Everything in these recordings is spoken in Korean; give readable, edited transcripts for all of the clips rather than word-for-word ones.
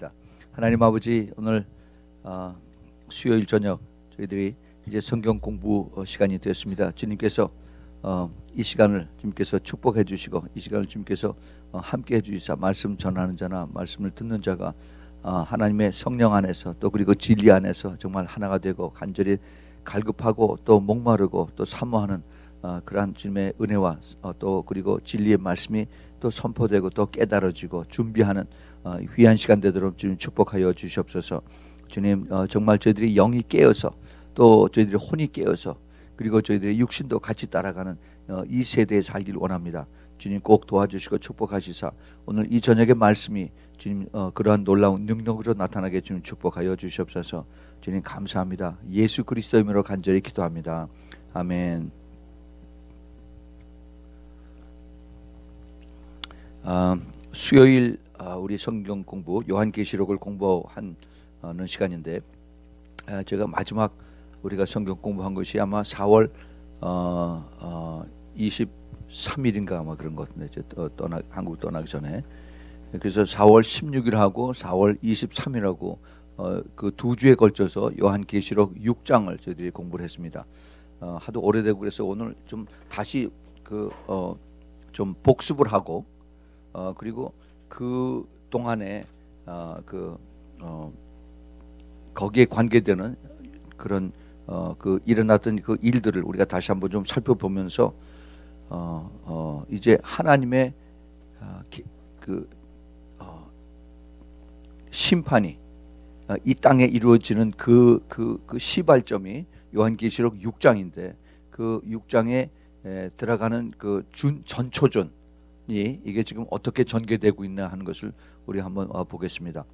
기도하겠습니다. 하나님 아버지, 오늘 수요일 저녁 저희들이 이제 성경 공부 시간이 되었습니다. 주님께서 이 시간을 주님께서 축복해 주시고 이 시간을 주님께서 함께 해주시사 말씀 전하는 자나 말씀을 듣는 자가 하나님의 성령 안에서 또 그리고 진리 안에서 정말 하나가 되고 간절히 갈급하고 또 목마르고 또 사모하는 그러한 주님의 은혜와 또 그리고 진리의 말씀이 또 선포되고 또 깨달아지고 준비하는 귀한 시간 되도록 주님 축복하여 주시옵소서. 주님, 정말 저희들이 영이 깨어서 또 저희들이 혼이 깨어서 그리고 저희들의 육신도 같이 따라가는 이 세대에 살길 원합니다. 주님 꼭 도와주시고 축복하시사 오늘 이 저녁의 말씀이 주님 그러한 놀라운 능력으로 나타나게 주님 축복하여 주시옵소서. 주님 감사합니다. 예수 그리스도 이름으로 간절히 기도합니다. 아멘. 수요일 우리 성경 공부 요한계시록을 공부하는 시간인데 제가 마지막 우리가 성경 공부한 것이 아마 4월 23일인가 아마 그런 것 같은데 한국 떠나기 전에 그래서 4월 16일하고 4월 23일하고 그 두 주에 걸쳐서 요한계시록 6장을 저희들이 공부를 했습니다. 하도 오래되고 그래서 오늘 좀 다시 좀 복습을 하고 그리고 그 동안에 거기에 관계되는 그런 그 일어났던 그 일들을 우리가 다시 한번 좀 살펴보면서 이제 하나님의 심판이 이 땅에 이루어지는 그 시발점이 요한계시록 6장인데 그 6장에 들어가는 그 전초전이 이게 지금 어떻게 전개되고 있나 하는 것을 우리 한번 보겠습니다.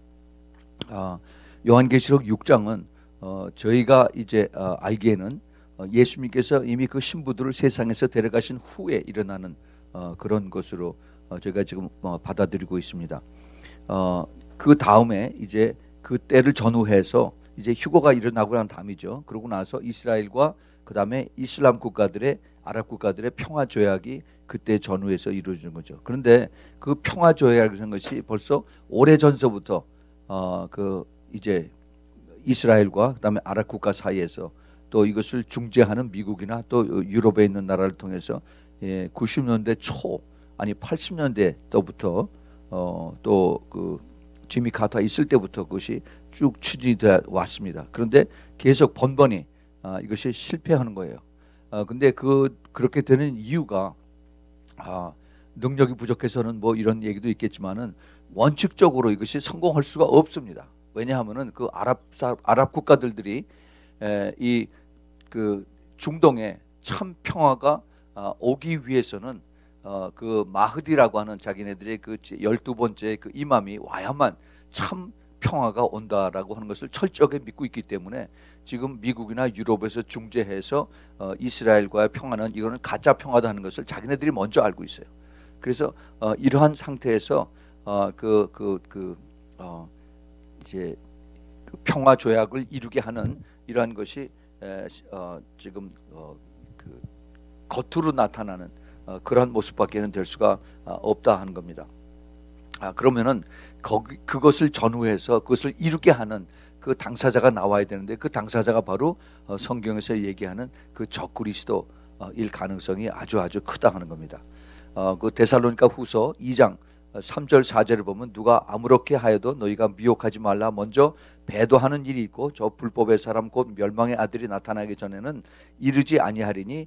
요한계시록 6장은 저희가 이제 알기에는 예수님께서 이미 그 신부들을 세상에서 데려가신 후에 일어나는 그런 것으로 저희가 지금 받아들이고 있습니다. 그 다음에 이제 그 때를 전후해서 이제 휴거가 일어나고 난 다음이죠. 그러고 나서 이스라엘과 그 다음에 이슬람 국가들의 아랍 국가들의 평화 조약이 그때 전후해서 이루어지는 거죠. 그런데 그 평화 조약이라는 것이 벌써 오래 전서부터 그 이제 이스라엘과 그다음에 아랍 국가 사이에서 또 이것을 중재하는 미국이나 또 유럽에 있는 나라를 통해서 90년대 초 아니 80년대 때부터 또 그 지미 카터 있을 때부터 그것이 쭉 추진되어 왔습니다. 그런데 계속 번번이 이것이 실패하는 거예요. 근데 그렇게 되는 이유가 능력이 부족해서는 뭐 이런 얘기도 있겠지만은 원칙적으로 이것이 성공할 수가 없습니다. 왜냐하면은 그 아랍 국가들이 이 그 중동에 참 평화가 오기 위해서는 그 마흐디라고 하는 자기네들의 그 12번째 그 이맘이 와야만 참 평화가 온다라고 하는 것을 철저하게 믿고 있기 때문에 지금 미국이나 유럽에서 중재해서 이스라엘과의 평화는 이거는 가짜 평화다 하는 것을 자기네들이 먼저 알고 있어요. 그래서 이러한 상태에서 이제 그 평화 조약을 이루게 하는 이러한 것이 지금 그 겉으로 나타나는 그러한 모습밖에는 될 수가 없다 하는 겁니다. 그러면은 그것을 전후해서 그것을 이루게 하는 그 당사자가 나와야 되는데 그 당사자가 바로 성경에서 얘기하는 그 적그리스도일 가능성이 아주 크다 하는 겁니다. 그 데살로니가 후서 2장 3절 4절을 보면 누가 아무렇게 하여도 너희가 미혹하지 말라. 먼저 배도하는 일이 있고 저 불법의 사람 곧 멸망의 아들이 나타나기 전에는 이르지 아니하리니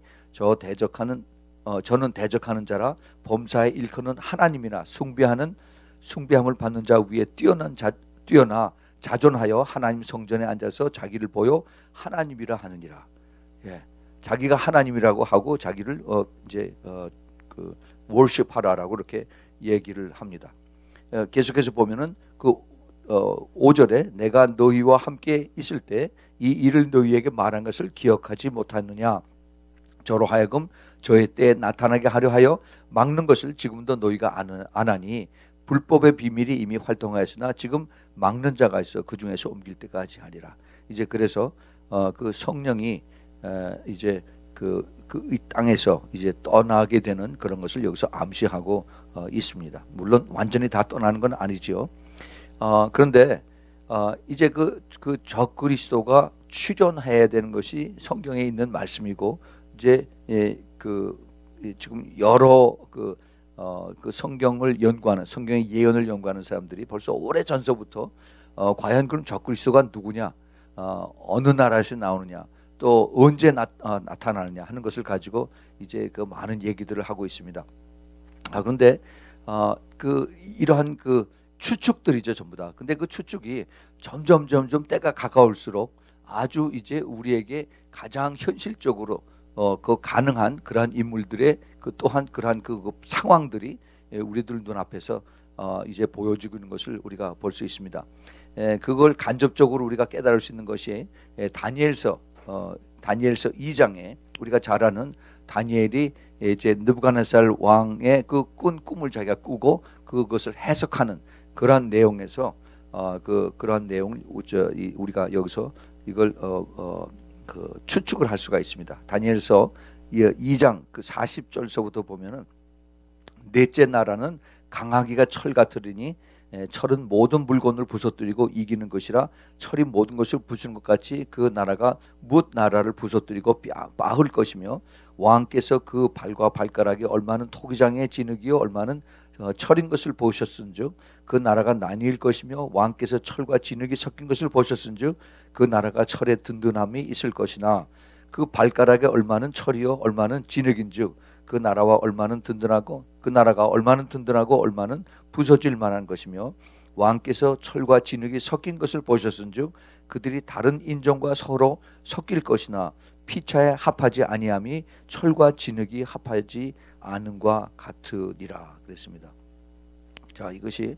저는 대적하는 자라 범사에 일컫는 하나님이나 숭배함을 받는 자 위에 뛰어나 자존하여 하나님 성전에 앉아서 자기를 보여 하나님이라 하느니라. 자기가 하나님이라고 하고 자기를 그 월십하라라고 이렇게 얘기를 합니다. 계속해서 보면은 그 5절에 내가 너희와 함께 있을 때 이 일을 너희에게 말한 것을 기억하지 못하느냐. 저로 하여금 저의 때에 나타나게 하려 하여 막는 것을 지금도 너희가 안 하니 불법의 비밀이 이미 활동하였으나 지금 막는 자가 있어 그 중에서 옮길 때까지 하리라. 이제 그래서 그 성령이 이제 이 땅에서 이제 떠나게 되는 그런 것을 여기서 암시하고 있습니다. 물론 완전히 다 떠나는 건 아니죠. 그런데 이제 그 적그리스도가 출현해야 되는 것이 성경에 있는 말씀이고 이제 지금 여러 그 성경을 연구하는 성경의 예언을 연구하는 사람들이 벌써 오래 전서부터 과연 그럼 적그리스도가 누구냐, 어느 나라에서 나오느냐, 또 언제 나타나느냐 하는 것을 가지고 이제 그 많은 얘기들을 하고 있습니다. 그런데 이러한 추측들이죠, 전부 다. 근데 그 추측이 점점 때가 가까울수록 아주 이제 우리에게 가장 현실적으로 그 가능한 그러한 인물들의 또한 그러한 상황들이 우리들 눈앞에서 이제 보여지고 있는 것을 우리가 볼 수 있습니다. 그걸 간접적으로 우리가 깨달을 수 있는 것이 다니엘서 2장에 우리가 잘 아는 다니엘이 이제 느부갓네살 왕의 그 꾼 꿈을 자기가 꾸고 그것을 해석하는 그러한 내용에서 그러한 내용을 우리가 여기서 이걸 추측을 할 수가 있습니다. 다니엘서 2장 40절서부터 보면은 넷째 나라는 강하기가 철 같으리니 철은 모든 물건을 부서뜨리고 이기는 것이라 철이 모든 것을 부수는 것 같이 그 나라가 뭇 나라를 부서뜨리고 빻을 것이며 왕께서 그 발과 발가락이 얼마는 토기장의 진흙이요 얼마는 철인 것을 보셨은즉 그 나라가 나뉠 것이며 왕께서 철과 진흙이 섞인 것을 보셨은즉 그 나라가 철의 든든함이 있을 것이나 그 발가락에 얼마는 철이요 얼마는 진흙인즉 그 나라가 얼마는 든든하고 얼마는 부서질 만한 것이며 왕께서 철과 진흙이 섞인 것을 보셨은즉 그들이 다른 인종과 서로 섞일 것이나 피차에 합하지 아니함이 철과 진흙이 합하지 않음과 같으니라 그랬습니다. 자, 이것이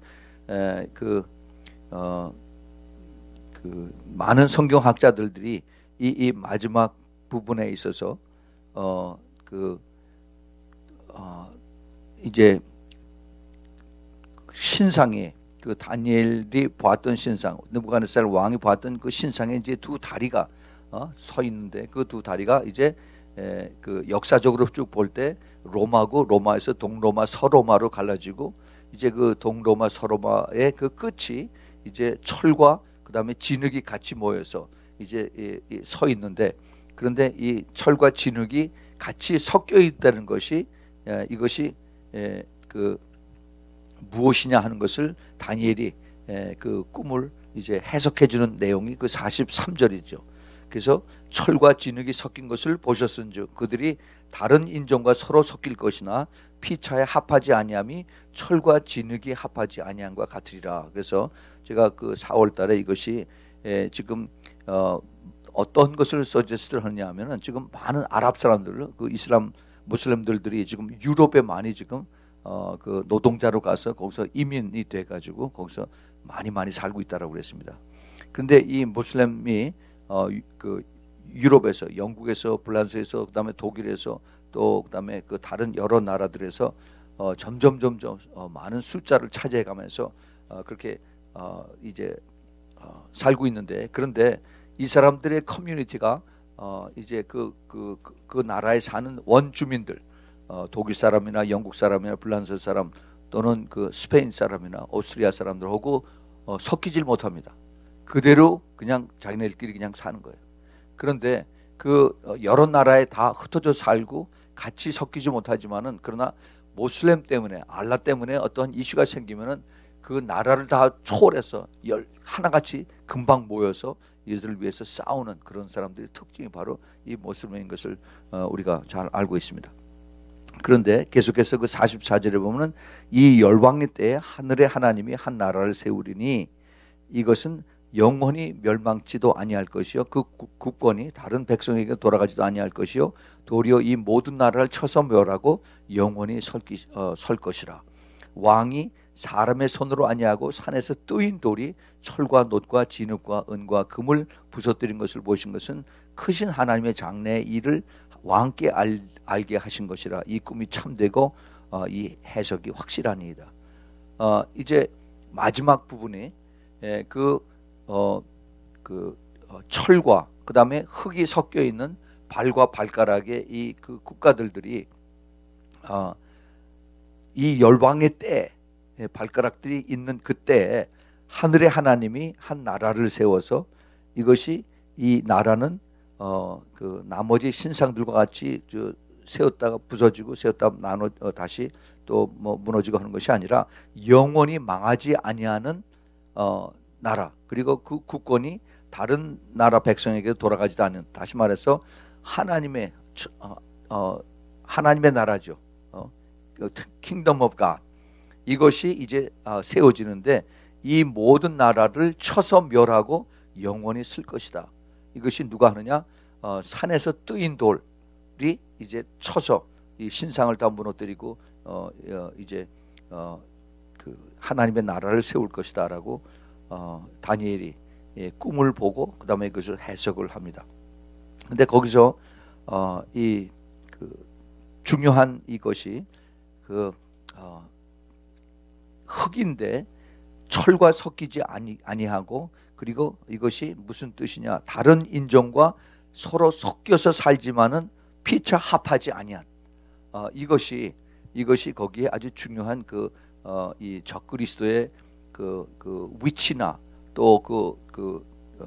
많은 성경학자들이 이 마지막 부분에 있어서 이제 신상에 다니엘이 보았던 신상, 느부갓네살 왕이 보았던 그 신상에 이제 두 다리가 서 있는데 그 두 다리가 이제 역사적으로 쭉 볼 때 로마고 로마에서 동로마, 서로마로 갈라지고 이제 그 동로마, 서로마의 그 끝이 이제 철과 그다음에 진흙이 같이 모여서 이제 서 있는데 그런데 이 철과 진흙이 같이 섞여 있다는 것이 이것이 무엇이냐 하는 것을 다니엘이 그 꿈을 이제 해석해 주는 내용이 그 43절이죠. 그래서 철과 진흙이 섞인 것을 보셨은즉 그들이 다른 인종과 서로 섞일 것이나 피차에 합하지 아니함이 철과 진흙이 합하지 아니함과 같으리라. 그래서 제가 그 4월 달에 이것이 지금 어떤 것을 서제스트를 하느냐 하면은 지금 많은 아랍 사람들, 그 이슬람 무슬림들이 지금 유럽에 많이 지금 그 노동자로 가서 거기서 이민이 돼 가지고 거기서 많이 살고 있다라고 그랬습니다. 그런데 이 무슬림이 그 유럽에서, 영국에서, 프랑스에서, 그다음에 독일에서 또 그다음에 그 다른 여러 나라들에서 점점 많은 숫자를 차지해가면서 그렇게 이제 살고 있는데 그런데 이 사람들의 커뮤니티가 이제 그 나라에 사는 원주민들, 독일 사람이나 영국 사람이나 프랑스 사람 또는 그 스페인 사람이나 오스트리아 사람들하고 섞이질 못합니다. 그대로 그냥 자기네들끼리 그냥 사는 거예요. 그런데 그 여러 나라에 다 흩어져 살고 같이 섞이지 못하지만은 그러나 모슬렘 때문에 알라 때문에 어떤 이슈가 생기면은 그 나라를 다 초월해서 하나같이 금방 모여서 이들을 위해서 싸우는 그런 사람들의 특징이 바로 이 모슬렘인 것을 우리가 잘 알고 있습니다. 그런데 계속해서 그 44절에 보면은 이 열방의 때에 하늘의 하나님이 한 나라를 세우리니 이것은 영원히 멸망치도 아니할 것이요 그 국권이 다른 백성에게 돌아가지도 아니할 것이요 도리어 이 모든 나라를 쳐서 멸하고 영원히 설 것이라. 왕이 사람의 손으로 아니하고 산에서 뜨인 돌이 철과 놋과 진흙과 은과 금을 부서뜨린 것을 보신 것은 크신 하나님의 장래의 일을 왕께 알게 하신 것이라. 이 꿈이 참되고 이 해석이 확실하니이다. 이제 마지막 부분에 철과 그 다음에 흙이 섞여 있는 발과 발가락의 이 그 국가들이 이 열방의 때 발가락들이 있는 그때에 하늘의 하나님이 한 나라를 세워서 이것이 이 나라는 그 나머지 신상들과 같이 세웠다가 부서지고 세웠다가 나눠 다시 또 뭐 무너지고 하는 것이 아니라 영원히 망하지 아니하는 나라, 그리고 그 국권이 다른 나라 백성에게 돌아가지도 않는, 다시 말해서 하나님의 하나님의 나라죠. 킹덤 오브 갓, 이것이 이제 세워지는데 이 모든 나라를 쳐서 멸하고 영원히 쓸 것이다. 이것이 누가 하느냐? 산에서 뜨인 돌이 이제 쳐서 이 신상을 다 무너뜨리고 이제 그 하나님의 나라를 세울 것이다라고 다니엘이 꿈을 보고 그 다음에 그것을 해석을 합니다. 근데 거기서 이 그 중요한 이것이 그 흙인데 철과 섞이지 아니하고, 그리고 이것이 무슨 뜻이냐? 다른 인종과 서로 섞여서 살지만은 피차 합하지 아니한, 이것이 거기에 아주 중요한 이 적그리스도의 그 위치나 또 그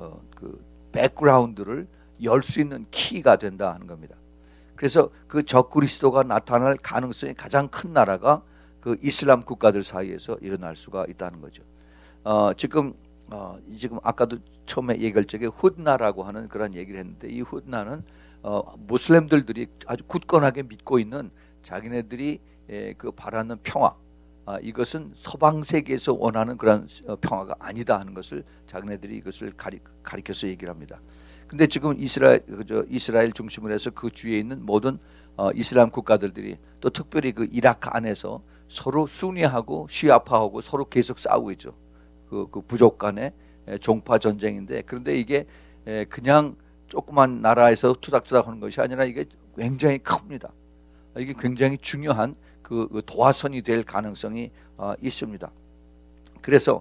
백그라운드를 열 수 있는 키가 된다 하는 겁니다. 그래서 그 적그리스도가 나타날 가능성이 가장 큰 나라가 그 이슬람 국가들 사이에서 일어날 수가 있다는 거죠. 지금 아까도 처음에 얘기할 적에 훗나라고 하는 그런 얘기를 했는데, 이 훗나는 무슬림들이 아주 굳건하게 믿고 있는 자기네들이 그 바라는 평화, 이것은 서방 세계에서 원하는 그런 평화가 아니다 하는 것을 자기네들이 이것을 가리켜서 얘기를 합니다. 근데 지금 이스라엘 중심으로 해서 그 주위에 있는 모든 이슬람 국가들이 또 특별히 그 이라크 안에서 서로 순위하고 시아파하고 서로 계속 싸우고 있죠. 그 부족 간의 종파 전쟁인데, 그런데 이게 그냥 조그만 나라에서 투닥투닥 하는 것이 아니라 이게 굉장히 큽니다. 이게 굉장히 중요한 그 도화선이 될 가능성이 있습니다. 그래서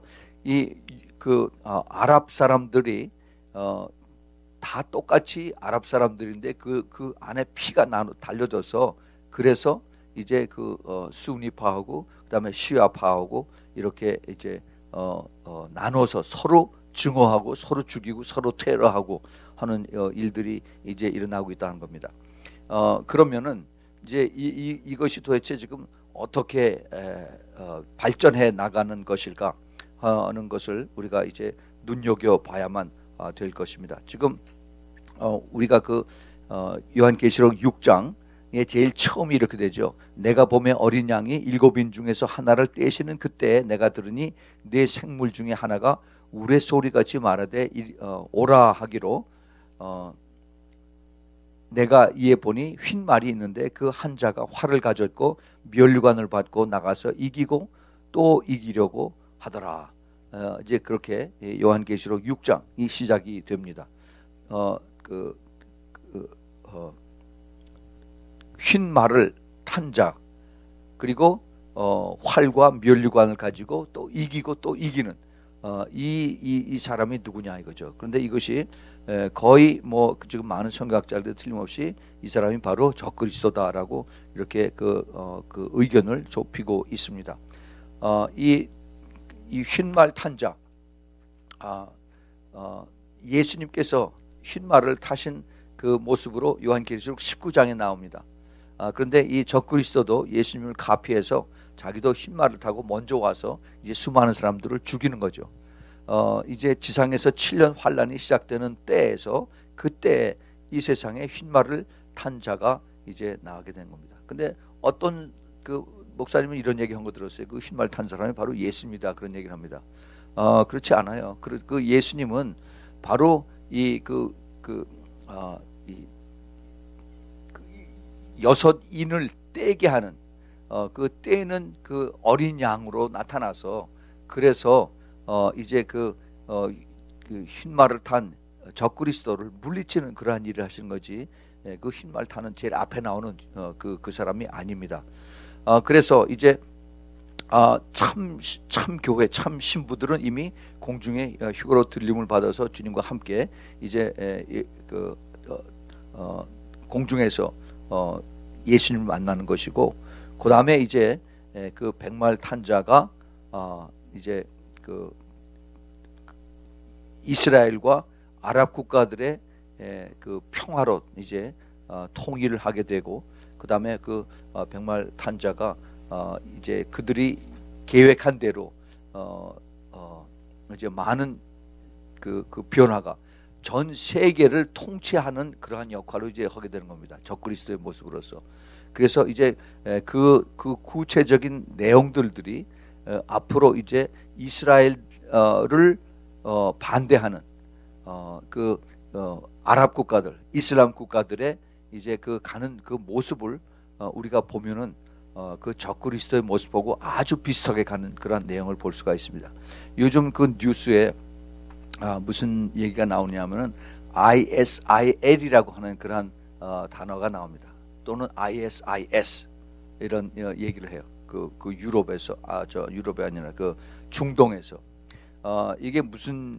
아랍 사람들이 다 똑같이 아랍 사람들인데 그 안에 피가 달려져서, 그래서 이제 수니파하고 그다음에 시아파하고 이렇게 이제 나눠서 서로 증오하고 서로 죽이고 서로 테러하고 하는 일들이 이제 일어나고 있다는 겁니다. 그러면은 이제 이것이 도대체 지금 어떻게 발전해 나가는 것일까 하는 것을 우리가 이제 눈여겨 봐야만 될 것입니다. 지금 우리가 요한계시록 6장에 제일 처음이 이렇게 되죠. 내가 보매 어린 양이 7인 중에서 하나를 떼시는 그때에 내가 들으니 네 생물 중에 하나가 우레소리같이 말하되 오라 하기로, 내가 이에 보니 휜 말이 있는데 그 한 자가 활을 가졌고 면류관을 받고 나가서 이기고 또 이기려고 하더라. 이제 그렇게 요한계시록 6장이 시작이 됩니다. 휜 말을 탄 자, 그리고 활과 면류관을 가지고 또 이기고 또 이기는 이 사람이 누구냐 이거죠. 그런데 이것이 거의 뭐 지금 많은 성경학자들도 틀림없이 이 사람이 바로 적그리스도다라고 이렇게 그 의견을 좁히고 있습니다. 이 휜말 탄 자, 예수님께서 휜말을 타신 그 모습으로 요한계시록 19장에 나옵니다. 그런데 이 적그리스도도 예수님을 카피해서 자기도 휜말을 타고 먼저 와서 이제 수많은 사람들을 죽이는 거죠. 이제 지상에서 7년 환란이 시작되는 때에서, 그때 이 세상에 휜말을 탄 자가 이제 나가게 된 겁니다. 근데 어떤 그 목사님은 이런 얘기 한 거 들었어요. 그 휜말 탄 사람이 바로 예수입니다. 그런 얘기를 합니다. 그렇지 않아요. 그 예수님은 바로 이 여섯 인을 떼게 하는 그 떼는 그 어린 양으로 나타나서, 그래서 이제 그 휜말을 탄 적그리스도를 물리치는 그러한 일을 하시는 거지, 그 휜말 타는 제일 앞에 나오는 그 사람이 아닙니다. 그래서 이제 참 교회, 참 신부들은 이미 공중에 휴거로 들림을 받아서 주님과 함께 이제 공중에서 예수님을 만나는 것이고, 그 다음에 이제 그 백말 탄자가 이제 이스라엘과 아랍 국가들의 그 평화로 이제 통일을 하게 되고, 그 다음에 그 백말 탄자가 이제 그들이 계획한 대로 이제 많은 그 변화가 전 세계를 통치하는 그러한 역할을 이제 하게 되는 겁니다. 적그리스도의 모습으로서. 그래서 이제 그 구체적인 내용들이 앞으로 이제 이스라엘을 반대하는 그 아랍 국가들, 이슬람 국가들의 이제 그 가는 그 모습을 우리가 보면은 그 적그리스도의 모습하고 아주 비슷하게 가는 그런 내용을 볼 수가 있습니다. 요즘 그 뉴스에 무슨 얘기가 나오냐면은 ISIL이라고 하는 그런 단어가 나옵니다. 또는 ISIS 이런 얘기를 해요. 그 유럽에서 저 유럽이 아니라 그 중동에서 이게 무슨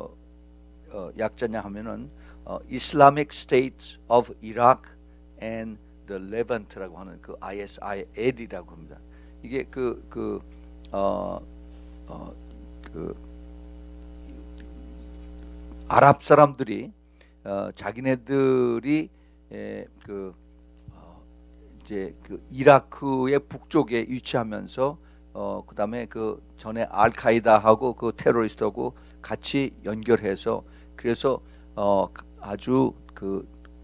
약자냐 하면은 Islamic State of Iraq and the Levant라고 하는 그 ISIL이라고 합니다. 이게 그 아랍 사람들이 자기네들이 이제 그 이라크의 북쪽에 위치하면서 그 다음에 그 전에 알카이다하고 그 테러리스트하고 같이 연결해서 그래서 아주 그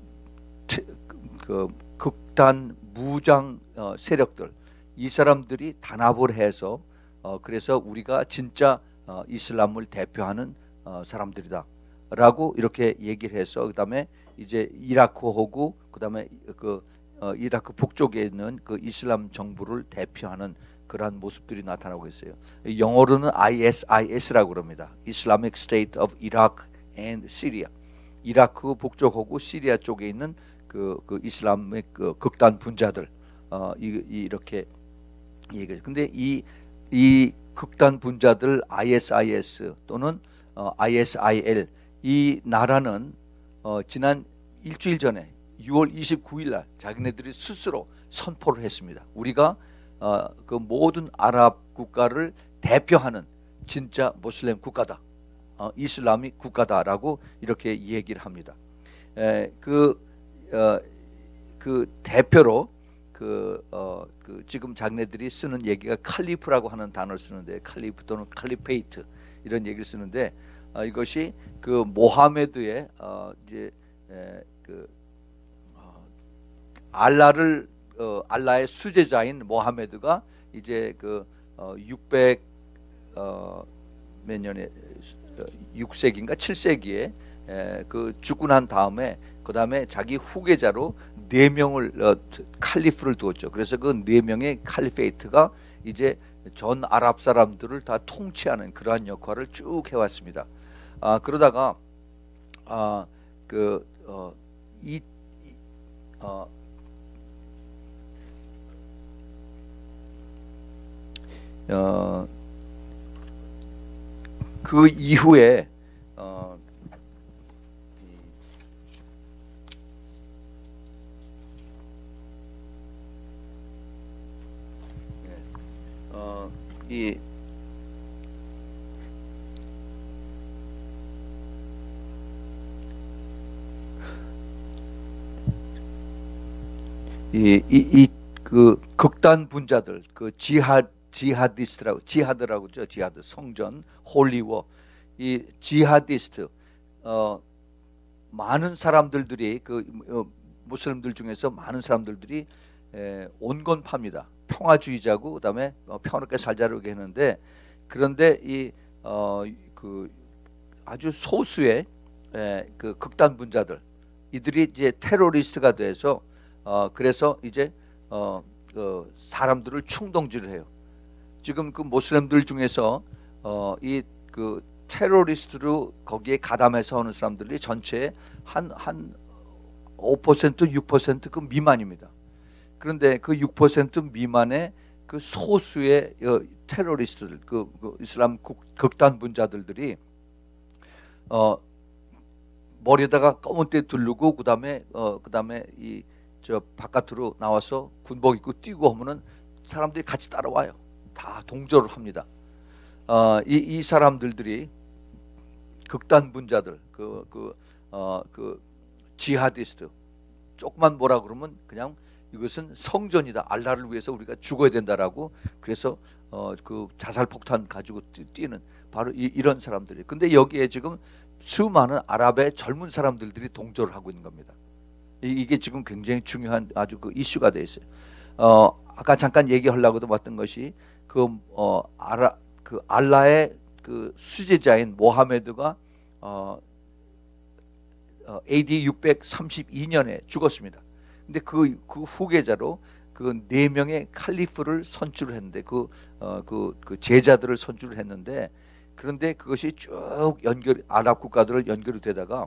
극단 무장 세력들 이 사람들이 단합을 해서 그래서 우리가 진짜 이슬람을 대표하는 사람들이다라고 이렇게 얘기를 해서 그다음에 이제 이라크하고 그다음에 이라크 북쪽에 있는 그 이슬람 정부를 대표하는 그러한 모습들이 나타나고 있어요. 영어로는 ISIS라고 그럽니다. Islamic State of Iraq and Syria. 이라크 북쪽하고 시리아 쪽에 있는 그 이슬람의 그 극단 분자들 이렇게 얘기해요. 근데 이 극단 분자들 ISIS 또는 ISIL 이 나라는 지난 일주일 전에 6월 29일 날 자기네들이 스스로 선포를 했습니다. 우리가 그 모든 아랍 국가를 대표하는 진짜 모슬렘 국가다, 이슬람이 국가다라고 이렇게 얘기를 합니다. 그 대표로 지금 자기네들이 쓰는 얘기가 칼리프라고 하는 단어를 쓰는데 칼리프 또는 칼리페이트 이런 얘기를 쓰는데 이것이 그 모하메드의 이제 알라의 수제자인 모하메드가 이제 600 몇 년에 6세기인가 7세기에 죽고 난 다음에 그 다음에 자기 후계자로 4명을 칼리프를 두었죠. 그래서 그 4명의 칼리페이트가 이제 전 아랍 사람들을 다 통치하는 그러한 역할을 쭉 해왔습니다. 그러다가 그 이후에 그 극단 분자들 그 지하드라고 그러죠. 지하드 성전 홀리워 이 지하디스트 많은 사람들이 무슬림들 중에서 많은 사람들이 온건파입니다. 평화주의자고 그다음에 평화롭게 살자고 했는데 그런데 아주 소수의 그 극단 분자들 이들이 이제 테러리스트가 돼서 그래서 이제 사람들을 충동질을 해요. 지금 그 모슬렘들 중에서 그 테러리스트로 거기에 가담해서 하는 사람들이 전체의 한 5%, 6% 그 미만입니다. 그런데 그 6% 미만의 그 소수의 테러리스트들, 그 이슬람 극단 분자들이 머리에다가 검은 때 두르고 그다음에 저 바깥으로 나와서 군복 입고 뛰고 하면은 사람들이 같이 따라와요. 다 동조를 합니다. 이 사람들이 극단 분자들, 그 지하디스트, 조금만 뭐라 그러면 그냥 이것은 성전이다, 알라를 위해서 우리가 죽어야 된다라고, 그래서 그 자살 폭탄 가지고 뛰는 바로 이런 사람들이. 근데 여기에 지금 수많은 아랍의 젊은 사람들이 동조를 하고 있는 겁니다. 이게 지금 굉장히 중요한 아주 그 이슈가 돼 있어요. 아까 잠깐 얘기하려고도 봤던 것이 그 알라의 그 수제자인 모하메드가 AD 632년에 죽었습니다. 근데 그 후계자로 그 네 명의 칼리프를 선출을 했는데 그 제자들을 선출을 했는데, 그런데 그것이 쭉 아랍 국가들을 연결이 되다가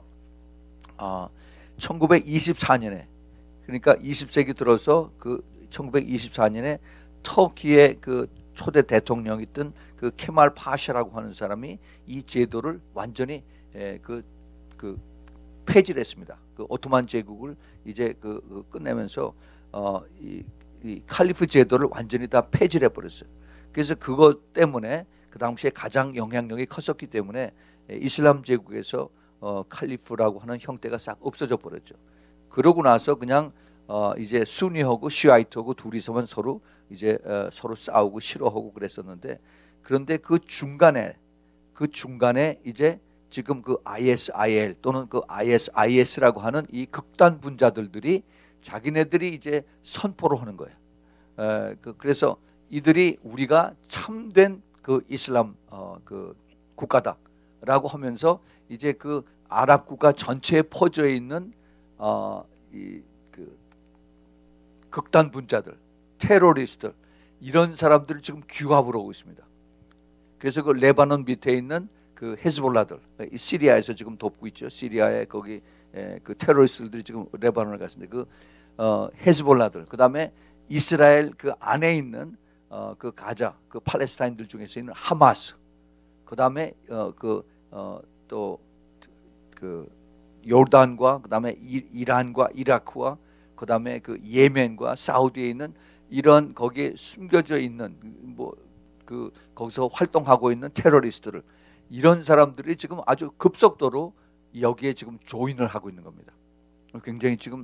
1924년에, 그러니까 20세기 들어서 그 1924년에 터키의 그 초대 대통령이었던 그 케말 파샤라고 하는 사람이 이 제도를 완전히 폐지를 했습니다. 그 오토만 제국을 이제 끝내면서 이 칼리프 제도를 완전히 다 폐지를 해버렸어요. 그래서 그것 때문에 그 당시에 가장 영향력이 컸었기 때문에 이슬람 제국에서 칼리프라고 하는 형태가 싹 없어져 버렸죠. 그러고 나서 그냥 이제 수니하고 시아이트하고 둘이서만 서로 이제 서로 싸우고 싫어하고 그랬었는데, 그런데 그 중간에 이제 지금 그 ISIL 또는 그 ISIS라고 하는 이 극단 분자들이 자기네들이 이제 선포를 하는 거예요. 그래서 이들이 우리가 참된 그 이슬람 그 국가다라고 하면서 이제 그 아랍 국가 전체에 퍼져 있는 그 극단 분자들, 테러리스트들, 이런 사람들을 지금 규합을 하고 있습니다. 그래서 그 레바논 밑에 있는 그 헤즈볼라들, 시리아에서 지금 돕고 있죠. 시리아에 거기 그 테러리스트들이 지금 레바논을 갔는데 그 헤즈볼라들, 그 다음에 이스라엘 그 안에 있는 그 가자, 그 팔레스타인들 중에서 있는 하마스, 그 다음에 또 그 요르단과 그 다음에 이란과 이라크와 그 다음에 그 예멘과 사우디에 있는 이런 거기에 숨겨져 있는 거기서 활동하고 있는 테러리스트를, 이런 사람들이 지금 아주 급속도로 여기에 지금 조인을 하고 있는 겁니다. 굉장히 지금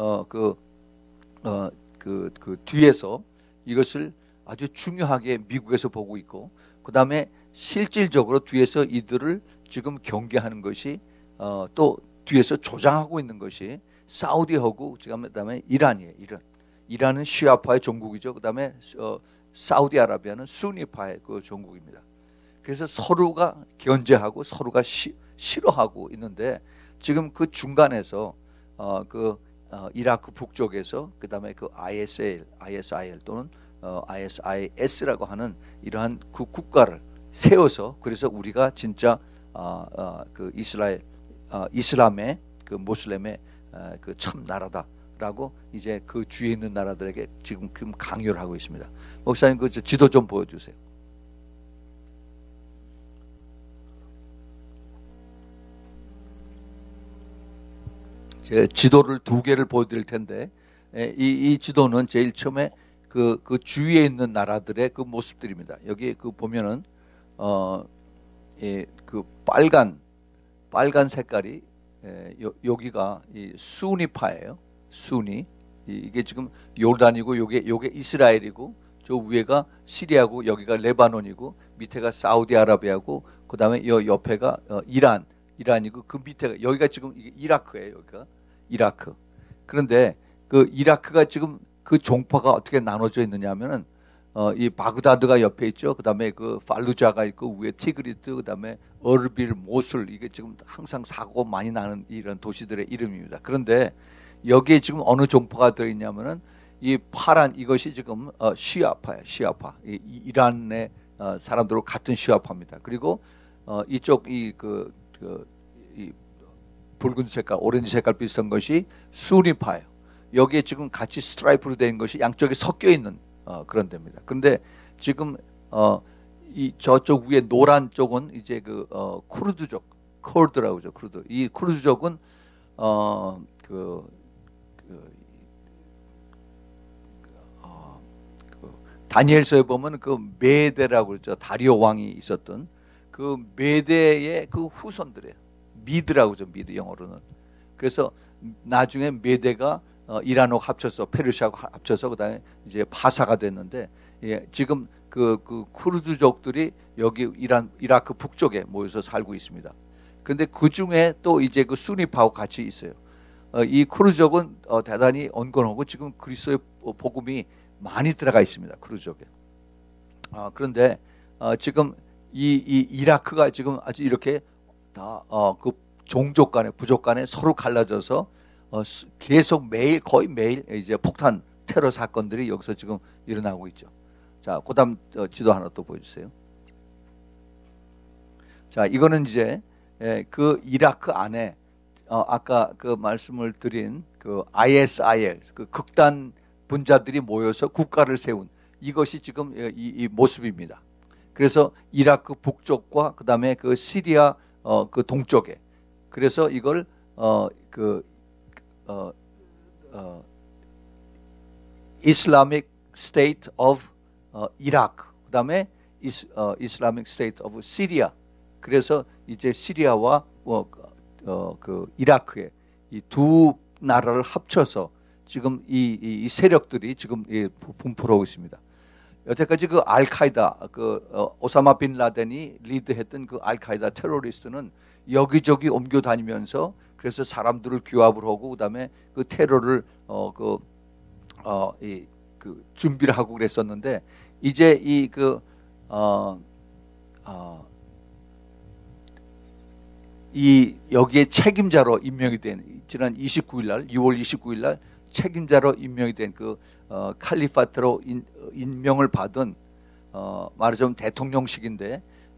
그 뒤에서 이것을 아주 중요하게 미국에서 보고 있고, 그 다음에 실질적으로 뒤에서 이들을 지금 경계하는 것이 또 뒤에서 조장하고 있는 것이 사우디하고 그다음에 이란이에요. 이란은 시아파의 종국이죠. 그다음에 사우디아라비아는 수니파의 그 종국입니다. 그래서 서로가 견제하고 서로가 싫어하고 있는데, 지금 그 중간에서 이라크 북쪽에서 그다음에 그 ISIL 또는 ISIS라고 하는 이러한 그 국가를 세워서, 그래서 우리가 진짜 그 이슬람의 그 모슬렘의 그 참 나라다라고 이제 그 주위에 있는 나라들에게 지금 강요를 하고 있습니다. 목사님 그 지도 좀 보여주세요. 제가 지도를 두 개를 보여드릴 텐데, 이 지도는 제일 처음에 그 주위에 있는 나라들의 그 모습들입니다. 여기 그 보면은 그 빨간 색깔이 여기가 이 수니파예요. 수니. 이게 지금 요르단이고 요게 이스라엘이고, 저 위에가 시리아고 여기가 레바논이고 밑에가 사우디아라비아고, 그다음에 요 옆에가 이란이고, 그 밑에가 여기가 지금 이게 이라크예요. 여기가 이라크. 그런데 그 이라크가 지금 그 종파가 어떻게 나눠져 있느냐면은 이 바그다드가 옆에 있죠. 그다음에 그 팔루자가 있고, 위에 티그리트, 그다음에 얼빌, 모술, 이게 지금 항상 사고 많이 나는 이런 도시들의 이름입니다. 그런데 여기에 지금 어느 종파가 들어 있냐면은 이 파란 이것이 지금 시아파예요. 시아파. 이란의 사람들과 같은 시아파입니다. 그리고 이쪽 이 붉은 색깔, 오렌지 색깔 비슷한 것이 수니파예요. 여기에 지금 같이 스트라이프로 된 것이 양쪽에 섞여 있는 그런 데입니다. 그런데 지금 이 저쪽 위에 노란 쪽은 이제 그 쿠르드족, 코르드라고 하죠. 쿠르드. 이 쿠르드족은 다니엘서에 보면 그 메데라고 그러죠. 다리오 왕이 있었던 그 메대의 그 후손들이에요. 미드라고 죠. 미드 영어로는. 그래서 나중에 메대가 이란하고 합쳐서 페르시아하고 합쳐서 그다음에 이제 파사가 됐는데 예, 지금 그 쿠르드족들이 여기 이라크 북쪽에 모여서 살고 있습니다. 그런데 그 중에 또 이제 그 수니파하고 같이 있어요. 이 쿠르드족은 대단히 온건하고 지금 그리스도의 복음이 많이 들어가 있습니다. 쿠르드족에. 그런데 지금 이 이라크가 지금 아주 이렇게 다 그 종족 간에 부족 간에 서로 갈라져서 계속 매일 거의 매일 이제 폭탄 테러 사건들이 여기서 지금 일어나고 있죠. 자, 그다음 지도 하나 또 보여주세요. 자, 이거는 이제 그 이라크 안에 아까 그 말씀을 드린 그 ISIL 그 극단 분자들이 모여서 국가를 세운 이것이 지금 이 모습입니다. 그래서 이라크 북쪽과 그다음에 그 시리아 그 동쪽에 그래서 이걸 Islamic State of 이라크 그다음에 Islamic State of Syria 그래서 이제 시리아와 그 이라크의 이 두 나라를 합쳐서 지금 이 세력들이 지금 분포하고 있습니다. 여태까지 그 알카이다 그 오사마 빈 라덴이 리드했던 그 알카이다 테러리스트는 여기저기 옮겨 다니면서 그래서 사람들을 규합을 하고 그다음에 그 테러를 그 준비를 하고 그랬었는데 이제 이 여기에 책임자로 임명이 된 지난 29일 날 6월 29일 날 책임자로 임명이 된 그 칼리파트로 임명을 받은 말하자면 대통령식인데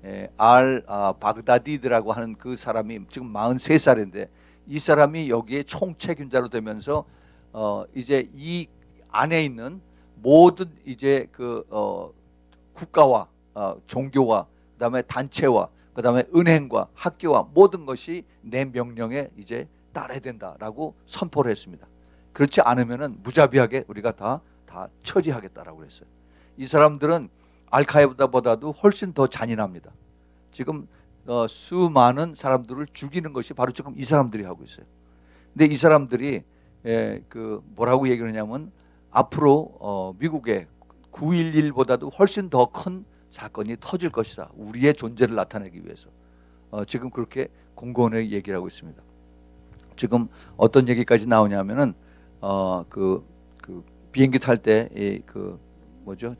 바그다디드라고 하는 그 사람이 지금 43살인데 이 사람이 여기에 총책임자로 되면서 이제 이 안에 있는 모든 이제 그 국가와 종교와 그다음에 단체와 그다음에 은행과 학교와 모든 것이 내 명령에 이제 따라야 된다라고 선포를 했습니다. 그렇지 않으면은 무자비하게 우리가 다 처리하겠다라고 그랬어요. 이 사람들은 알카에다보다도 훨씬 더 잔인합니다. 지금 수많은 사람들을 죽이는 것이 바로 지금 이 사람들이 하고 있어요. 근데 이 사람들이 그 뭐라고 얘기를 하냐면 앞으로 미국의 9.11보다도 훨씬 더 큰 사건이 터질 것이다. 우리의 존재를 나타내기 위해서 지금 그렇게 공공연하게 얘기를 하고 있습니다. 지금 어떤 얘기까지 나오냐면은 그 비행기 탈 때 그 뭐죠?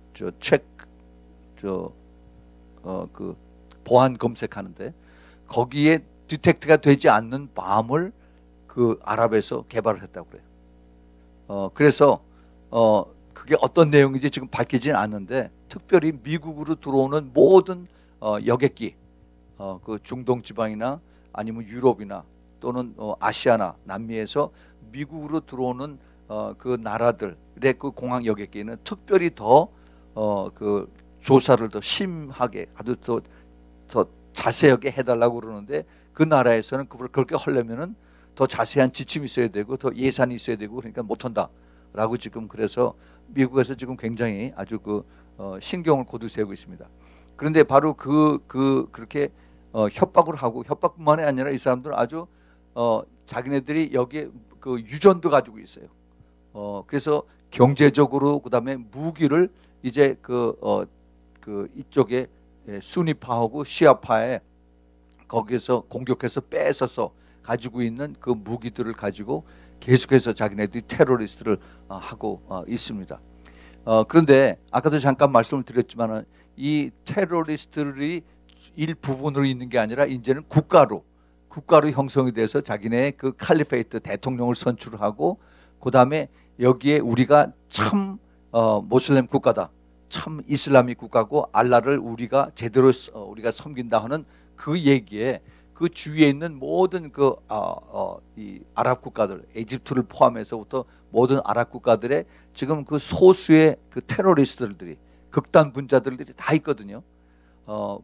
그 보안 검색하는데 거기에 디텍트가 되지 않는 밤을 그 아랍에서 개발을 했다고 그래요. 그래서 그게 어떤 내용인지 지금 밝히지는 않는데 특별히 미국으로 들어오는 모든 여객기 그 중동 지방이나 아니면 유럽이나 또는 아시아나 남미에서 미국으로 들어오는 그 나라들의 그 공항 여객기는 특별히 더 그 조사를 더 심하게 아주 더 자세하게 해달라고 그러는데 그 나라에서는 그걸 그렇게 하려면은 더 자세한 지침이 있어야 되고 더 예산이 있어야 되고 그러니까 못한다라고 지금 그래서 미국에서 지금 굉장히 아주 그 신경을 고두세우고 있습니다. 그런데 바로 그렇게 협박을 하고 협박뿐만이 아니라 이 사람들은 아주 자기네들이 여기에 그 유전도 가지고 있어요. 그래서 경제적으로 그다음에 무기를 이제 그 이쪽에 수니파하고 시아파에 거기에서 공격해서 뺏어서 가지고 있는 그 무기들을 가지고 계속해서 자기네들이 테러리스트를 하고 있습니다. 그런데 아까도 잠깐 말씀을 드렸지만은 이 테러리스트들이 일부분으로 있는 게 아니라 이제는 국가로 형성이 돼서 자기네 그 칼리페이트 대통령을 선출하고 그다음에 여기에 우리가 참 모슬렘 국가다. 참 이슬람이 국가고 알라를 우리가 제대로 우리가 섬긴다 하는 그 얘기에 그 주위에 있는 모든 이 아랍 국가들, 이집트를 포함해서부터 모든 아랍 국가들의 지금 그 소수의 그 테러리스트들이 극단 분자들이 다 있거든요. 5%,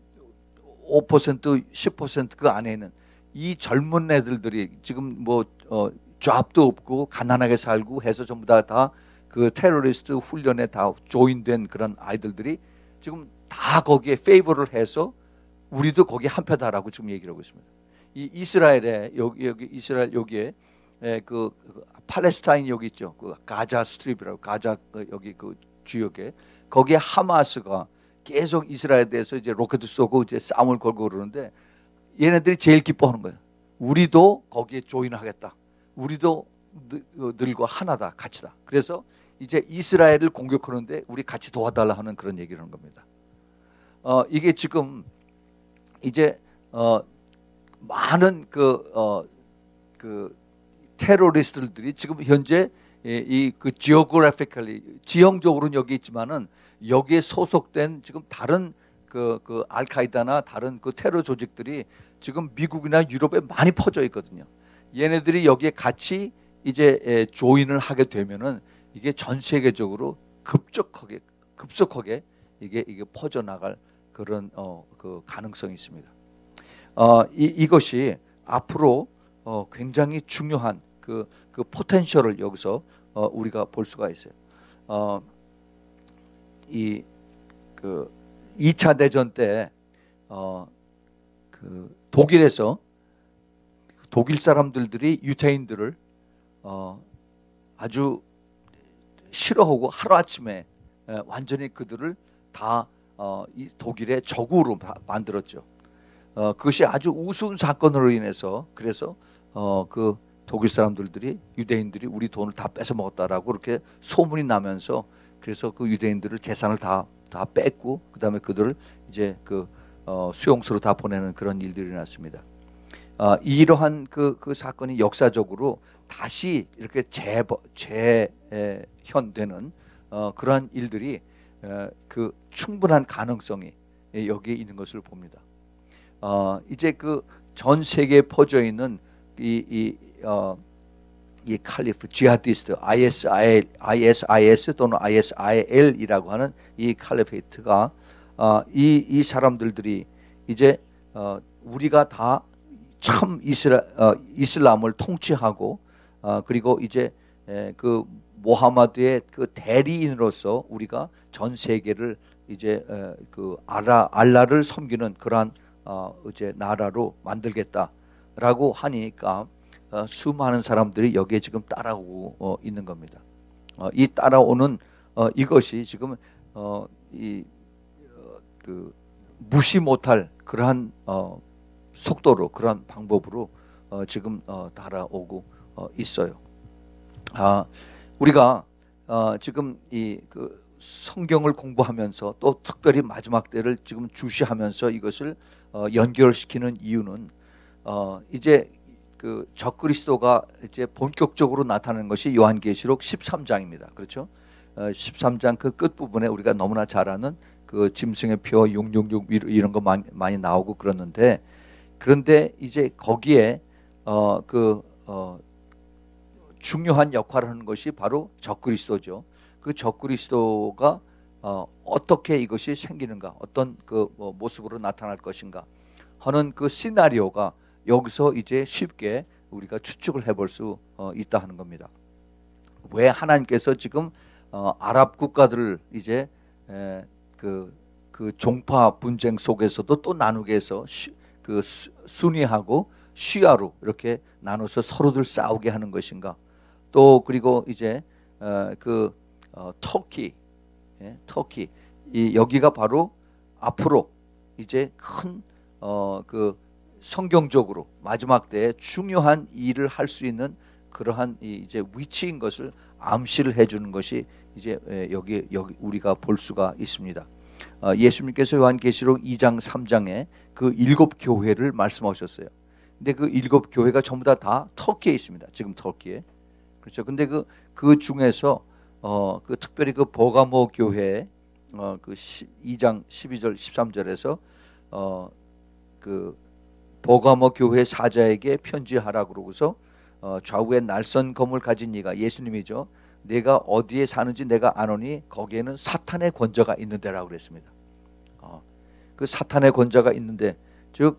10% 그 안에 있는 이 젊은 애들들이 지금 뭐 잡도 없고 가난하게 살고 해서 전부 다 그 테러리스트 훈련에 다 조인된 그런 아이들들이 지금 다 거기에 페이버를 해서 우리도 거기 한패다라고 지금 얘기를 하고 있습니다. 이 이스라엘에 여기 이스라엘 여기에 그 팔레스타인 여기 있죠. 그 가자 스트립이라고 가자 여기 그 지역에 거기에 하마스가 계속 이스라엘에 대해서 이제 로켓 쏘고 이제 싸움을 걸고 그러는데 얘네들이 제일 기뻐하는 거예요. 우리도 거기에 조인하겠다. 우리도 늘과 하나다, 같이다. 그래서 이제 이스라엘을 공격하는데 우리 같이 도와달라 하는 그런 얘기를 하는 겁니다. 이게 지금 이제 많은 그 테러리스트들이 지금 현재 그 geographically 지형적으로는 여기 있지만은 여기에 소속된 지금 다른 그 알카이다나 다른 그 테러 조직들이 지금 미국이나 유럽에 많이 퍼져 있거든요. 얘네들이 여기에 같이 이제 조인을 하게 되면은 이게 전 세계적으로 급속하게 이게 퍼져 나갈 그런 그 가능성이 있습니다. 이것이 앞으로 굉장히 중요한 그 포텐셜을 여기서 우리가 볼 수가 있어요. 이 그 2차 대전 때 그 독일에서 독일 사람들이 유태인들을 아주 싫어하고 하루아침에 완전히 그들을 다 이 독일의 적으로 만들었죠. 그것이 아주 우스운 사건으로 인해서 그래서 그 독일 사람들이 유대인들이 우리 돈을 다 뺏어 먹었다라고 그렇게 소문이 나면서 그래서 그 유대인들을 재산을 다 뺏고 그다음에 그들을 이제 그 수용소로 다 보내는 그런 일들이 났습니다. 이러한 그 사건이 역사적으로 다시 이렇게 재현되는 그러한 일들이 그 충분한 가능성이 여기에 있는 것을 봅니다. 이제 그 전 세계에 퍼져 있는 이 칼리프 지하디스트 ISIS 또는 ISIL이라고 하는 이 칼리페이트가 이 사람들이 이제 우리가 다 참 이슬람을 통치하고 그리고 이제 그 모하마드의 그 대리인으로서 우리가 전 세계를 이제 그 알라를 섬기는 그러한 이제 나라로 만들겠다라고 하니까 수많은 사람들이 여기에 지금 따라오고 있는 겁니다. 이 따라오는 이것이 지금 그 무시 못할 그러한 속도로 그러한 방법으로 지금 따라오고 있어요. 우리가 지금 이 그 성경을 공부하면서 또 특별히 마지막 때를 지금 주시하면서 이것을 연결시키는 이유는 이제 그 적그리스도가 이제 본격적으로 나타나는 것이 요한계시록 13장입니다. 그렇죠? 13장 그 끝부분에 우리가 너무나 잘 아는 그 짐승의 표 666 이런 거 많이 나오고 그러는데 그런데 이제 거기에 중요한 역할을 하는 것이 바로 적그리스도죠. 그 적그리스도가 어떻게 이것이 생기는가, 어떤 그 모습으로 나타날 것인가 하는 그 시나리오가 여기서 이제 쉽게 우리가 추측을 해볼 수 있다 하는 겁니다. 왜 하나님께서 지금 아랍 국가들을 이제 그 종파 분쟁 속에서도 또 나누게 해서 그 순위하고 시아로 이렇게 나눠서 서로들 싸우게 하는 것인가? 또 그리고 이제 터키 이 여기가 바로 앞으로 이제 큰 그 성경적으로 마지막 때에 중요한 일을 할 수 있는 그러한 이제 위치인 것을 암시를 해주는 것이 이제 여기 우리가 볼 수가 있습니다. 예수님께서 요한계시록 2장 3장에 그 7 교회를 말씀하셨어요. 근데 그 7 교회가 전부 다 터키에 있습니다. 지금 터키에. 그렇죠. 근데 그 중에서 그 특별히 그 버가모 교회 그 2장 12절 13절에서 그 버가모 교회 사자에게 편지하라 그러고서 좌우에 날선 검을 가진 이가 예수님이죠. 내가 어디에 사는지 내가 아노니 거기에는 사탄의 권자가 있는 데라고 그랬습니다. 그 사탄의 권자가 있는데 즉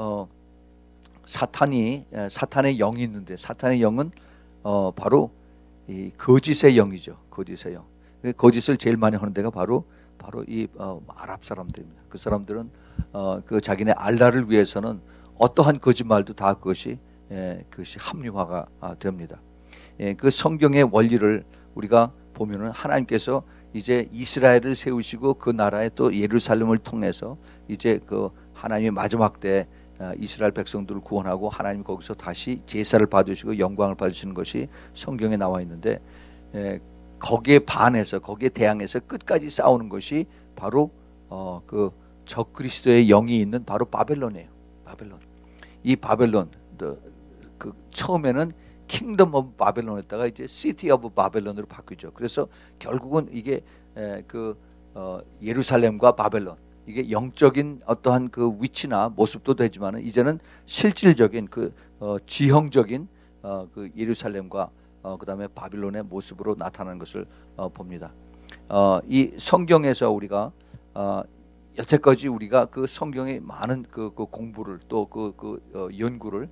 사탄의 영이 있는데 사탄의 영은 바로 이 거짓의 영이죠. 거짓의 영. 거짓을 제일 많이 하는 데가 바로 이 아랍 사람들입니다. 그 사람들은 그 자기네 알라를 위해서는 어떠한 거짓말도 다 그것이 합리화가 됩니다. 그 성경의 원리를 우리가 보면은 하나님께서 이제 이스라엘을 세우시고 그 나라에 또 예루살렘을 통해서 이제 그 하나님의 마지막 때 이스라엘 백성들을 구원하고 하나님이 거기서 다시 제사를 받으시고 영광을 받으시는 것이 성경에 나와 있는데, 거기에 반해서 거기에 대항해서 끝까지 싸우는 것이 바로 그 적그리스도의 영이 있는 바로 바벨론이에요. 바벨론. 이 바벨론, 그 처음에는 킹덤 오브 바벨론에다가 이제 시티 오브 바벨론으로 바뀌죠. 그래서 결국은 이게 예루살렘과 바벨론, 이게 영적인 어떠한 그 위치나 모습도 되지만은 이제는 실질적인 그 지형적인 그 예루살렘과 그다음에 바빌론의 모습으로 나타나는 것을 봅니다. 이 성경에서 우리가 여태까지 우리가 그 성경의 많은 그 공부를 또 연구를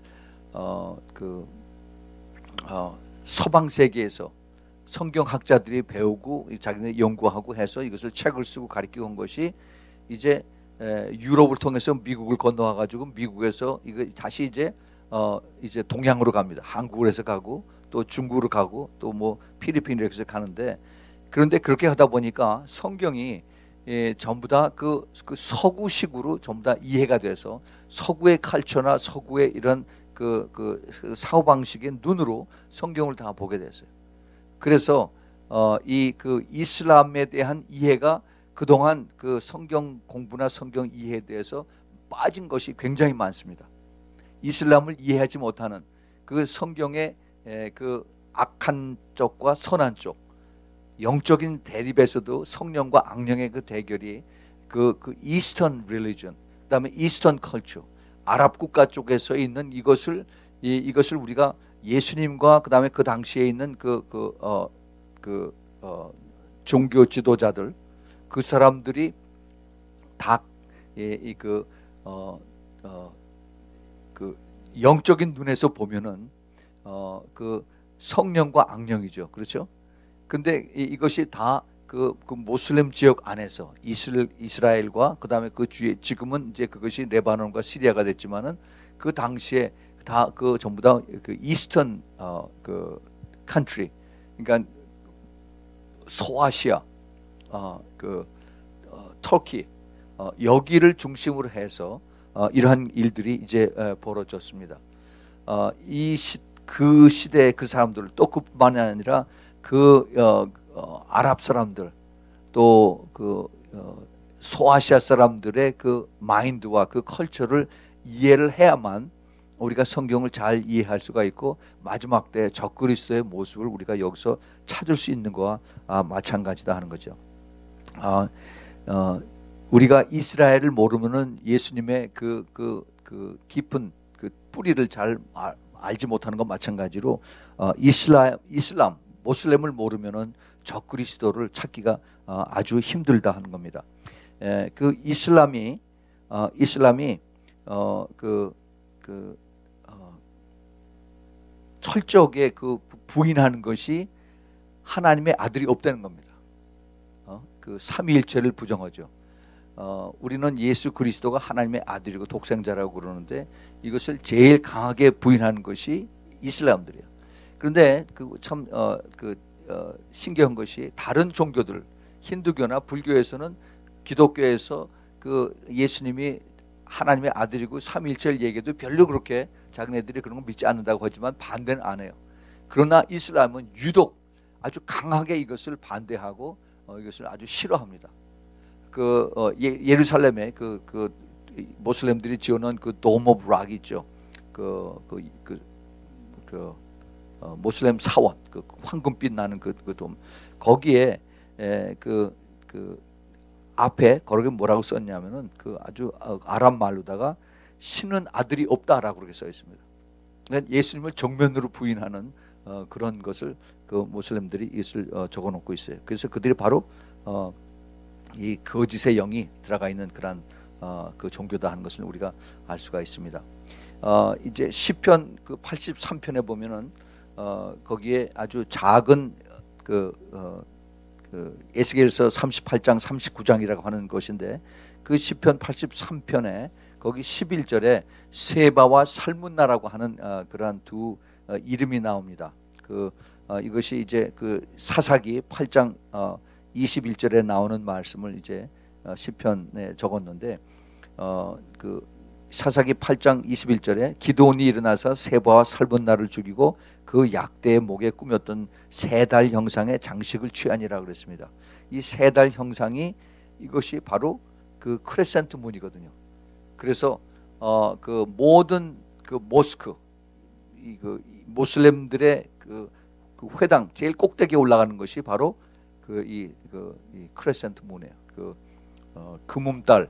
서방 세계에서 성경학자들이 배우고 자기네 연구하고 해서 이것을 책을 쓰고 가르치고 한 것이 이제 유럽을 통해서 미국을 건너와 가지고 미국에서 이거 다시 이제 동양으로 갑니다. 한국에서 가고 또 중국으로 가고 또 뭐 필리핀에서 가는데, 그런데 그렇게 하다 보니까 성경이 전부 다 그 서구식으로 전부 다 이해가 돼서 서구의 칼처나 서구의 이런 그 사고 방식의 눈으로 성경을 다 보게 됐어요. 그래서 이 그 이슬람에 대한 이해가 그동안 그 성경 공부나 성경 이해에 대해서 빠진 것이 굉장히 많습니다. 이슬람을 이해하지 못하는 그 성경의 그 악한 쪽과 선한 쪽, 영적인 대립에서도 성령과 악령의 그 대결이 그 이스턴 릴리전, 그다음에 이스턴 컬처, 아랍 국가 쪽에서 있는 이것을 우리가 예수님과 그다음에 그 당시에 있는 종교 지도자들, 그 사람들이 다 그 영적인 눈에서 보면은 그 성령과 악령이죠, 그렇죠? 근데 이것이 다 그 모슬렘 지역 안에서 이스라엘과 그다음에 그 주위에, 지금은 이제 그것이 레바논과 시리아가 됐지만은 그 당시에 다 그 전부 다 그 이스턴 그 컨트리, 그러니까 소아시아, 터키, 여기를 중심으로 해서 이러한 일들이 이제 벌어졌습니다. 그 시대의 그 사람들, 또 그뿐만이 아니라 아랍 사람들, 또 소아시아 사람들의 그 마인드와 그 컬처를 이해를 해야만 우리가 성경을 잘 이해할 수가 있고 마지막 때 적그리스도의 모습을 우리가 여기서 찾을 수 있는 것과 마찬가지다 하는 거죠. 우리가 이스라엘을 모르면은 예수님의 그 깊은 그 뿌리를 잘 알지 못하는 것 마찬가지로 이슬람 모슬렘을 모르면은 적그리스도를 찾기가 아주 힘들다 하는 겁니다. 그 이슬람이 철저하게 그 부인하는 것이 하나님의 아들이 없다는 겁니다. 그 삼위일체를 부정하죠. 우리는 예수 그리스도가 하나님의 아들이고 독생자라고 그러는데 이것을 제일 강하게 부인하는 것이 이슬람들이에요. 그런데 참 신기한 것이 다른 종교들, 힌두교나 불교에서는, 기독교에서 그 예수님이 하나님의 아들이고 삼위일체를 얘기해도 별로 그렇게 자기네들이 그런 거 믿지 않는다고 하지만 반대는 안 해요. 그러나 이슬람은 유독 아주 강하게 이것을 반대하고 이것을 아주 싫어합니다. 예루살렘에 모슬렘들이 지어놓은 그 돔 오브 락 있죠. 모슬렘 사원, 그 황금빛 나는 그 돔, 거기에 앞에 거기에 뭐라고 썼냐면은 아주 아랍 말로다가 신은 아들이 없다라고 그렇게 써 있습니다. 그러니까 예수님을 정면으로 부인하는 그런 것을 그 모슬렘들이 이것을 적어놓고 있어요. 그래서 그들이 바로 이 거짓의 영이 들어가 있는 그런 그 종교다 하는 것을 우리가 알 수가 있습니다. 이제 시편 83편에 보면은 거기에 아주 작은 에스겔서 38장 39장이라고 하는 것인데, 그 시편 83편에 거기 11절에 세바와 살문나라고 하는 그러한 두 이름이 나옵니다. 이것이 이제 그 사사기 8장 21절에 나오는 말씀을 이제 시편에 적었는데 그 사사기 8장 21절에 기드온이 일어나서 세바와 살문나를 죽이고 그 약대의 목에 꾸몄던 세 달 형상의 장식을 취하니라 그랬습니다. 이 세 달 형상이 이것이 바로 그 크레센트 문이거든요. 그래서 그 모든 그 모스크 그 모슬렘들의 그 회당 제일 꼭대기에 올라가는 것이 바로 이 크레센트 문이에요. 금음달의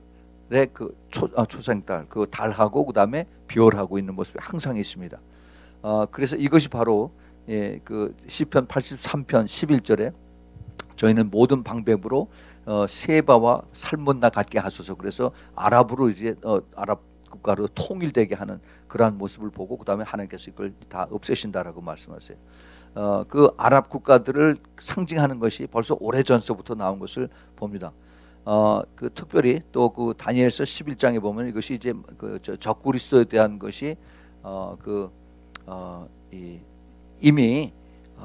초생달 그 달하고 그다음에 별하고 있는 모습이 항상 있습니다. 그래서 이것이 바로 그 시편 83편 11절에 저희는 모든 방법으로 세바와 살문나 같게 하소서. 그래서 아랍으로 이제 아랍 국가로 통일되게 하는 그러한 모습을 보고 그다음에 하나님께서 이걸 다 없애신다라고 말씀하세요. 그 아랍 국가들을 상징하는 것이 벌써 오래전서부터 나온 것을 봅니다. 그 특별히 또 그 다니엘서 11장에 보면 이것이 이제 그 적그리스도에 대한 것이 이미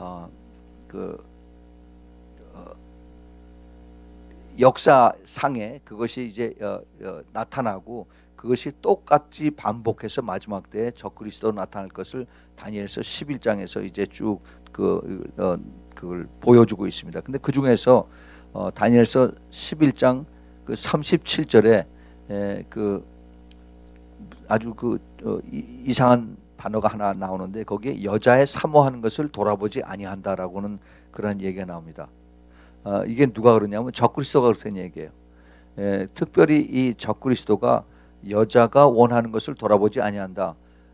역사상에 그것이 이제 나타나고 그것이 똑같이 반복해서 마지막 때에 적그리스도 나타날 것을 다니엘서 11장에서 이제 쭉 그걸 보여주고 있습니다. 근데 그 중에서 다니엘서 11장 그 37절에 그 아주 이상한 단어가 하나 나오는데 거기에 여자의 사모하는 것을 돌아보지 아니한다라고는 그런 얘기가 나옵니다. 이게 누가 그러냐면 적그리스도가 그렇다는 얘기예요. 특별히 이 적그리스도가 여자가 원하는 것을 돌아보지 아니한다.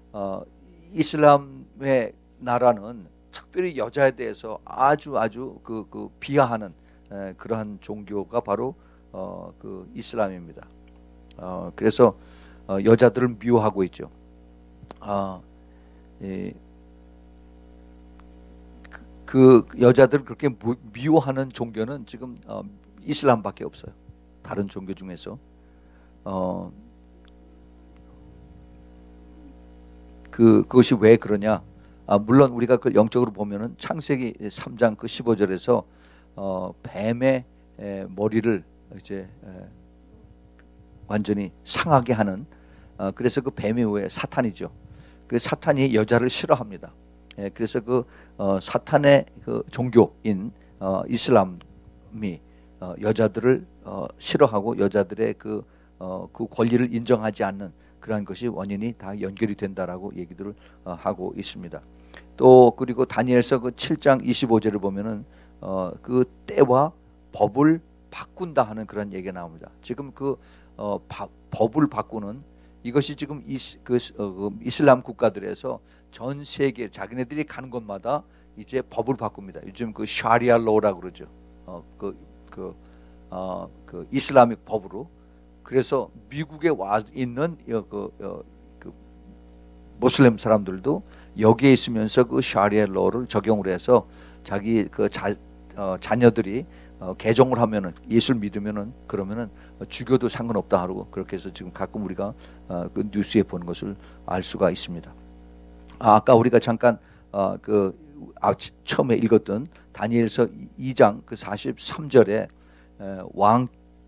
이슬람의 나라는 특별히 여자에 대해서 아주 비하하는 그러한 종교가 바로 그 이슬람입니다. 그래서 여자들을 미워하고 있죠. 그 여자들을 그렇게 미워하는 종교는 지금 이슬람밖에 없어요. 다른 종교 중에서 그것이 왜 그러냐? 물론 우리가 그 영적으로 보면은 창세기 3장 그 15절에서 뱀의 머리를 이제 완전히 상하게 하는 그래서 그 뱀이 왜 사탄이죠. 그 사탄이 여자를 싫어합니다. 그래서 사탄의 그 종교인 이슬람이 여자들을 싫어하고 여자들의 그 권리를 인정하지 않는 그러한 것이 원인이 다 연결이 된다라고 얘기들을 하고 있습니다. 또 그리고 다니엘서 그 7장 25절을 보면은 그 때와 법을 바꾼다 하는 그런 얘기가 나옵니다. 지금 법을 바꾸는 이것이 지금 이슬람 국가들에서 전 세계 자기네들이 가는 곳마다 이제 법을 바꿉니다. 요즘 그 샤리아 로라고 그러죠. 이슬람식 법으로. 그래서 미국에 와 있는 모슬렘 사람들도 여기에 있으면서 그 샤리아 로를 적용을 해서 자기 자녀들이 개종을 하면은 예수를 믿으면은 그러면은 죽여도 상관없다 하고 그렇게 해서 지금 가끔 우리가 그 뉴스에 보는 것을 알 수가 있습니다. 아까 우리가 잠깐 처음에 읽었던 다니엘서 2장 그 43절에 왕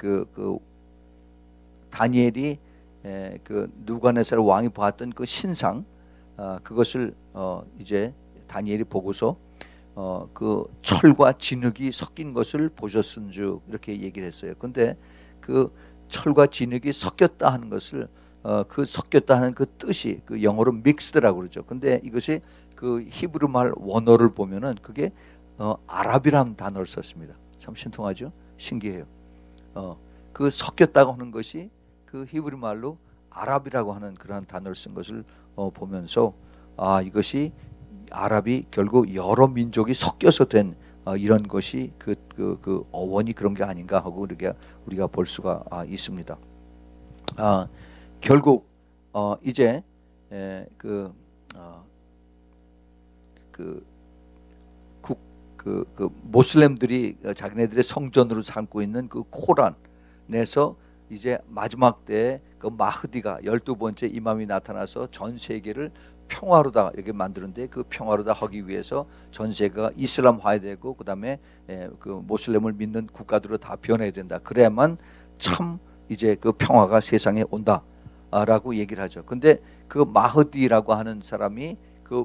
다니엘이 그 느부갓네살 왕이 보았던 그 신상 그것을 이제 다니엘이 보고서 그 철과 진흙이 섞인 것을 보셨은즉 이렇게 얘기를 했어요. 근데 그 철과 진흙이 섞였다 하는 것을 그 섞였다 하는 그 뜻이 그 영어로 믹스드라고 그러죠. 근데 이것이 그 히브리 말 원어를 보면은 그게 아랍이라는 단어를 썼습니다. 참 신통하죠? 신기해요. 그 섞였다고 하는 것이 그 히브리 말로 아랍이라고 하는 그러한 단어를 쓴 것을 보면서 이것이 아랍이 결국 여러 민족이 섞여서 된 이런 것이 그 어원이 그런 게 아닌가 하고 우리가 볼 수가 있습니다. 결국 이제 모슬렘들이 자기네들의 성전으로 삼고 있는 그 코란에서 이제 마지막 때 그 마흐디가 12번째 이맘이 나타나서 전 세계를 평화로다 이렇게 만드는데, 그 평화로다 하기 위해서 전 세계가 이슬람화되고 그다음에 그 모슬렘을 믿는 국가들로 다 변해야 된다. 그래야만 참 이제 그 평화가 세상에 온다라고 얘기를 하죠. 근데 그 마흐디라고 하는 사람이